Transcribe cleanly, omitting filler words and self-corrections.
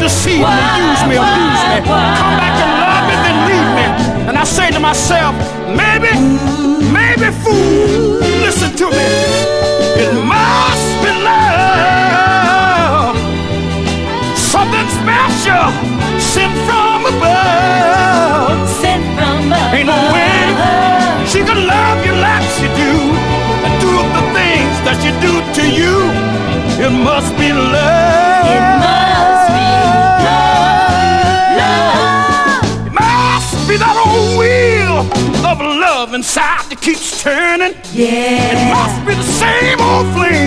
deceive me, use me, abuse me, come back and love me, then leave me. And I say to myself, maybe, fool, listen to me. It must be love, something special sent from above. Sent from above. Ain't no way she can love you like she do, and do the things that she do to you. It must be love. It must be love. It must be that old wheel of love inside that keeps turning. Yeah. It must be the same old flame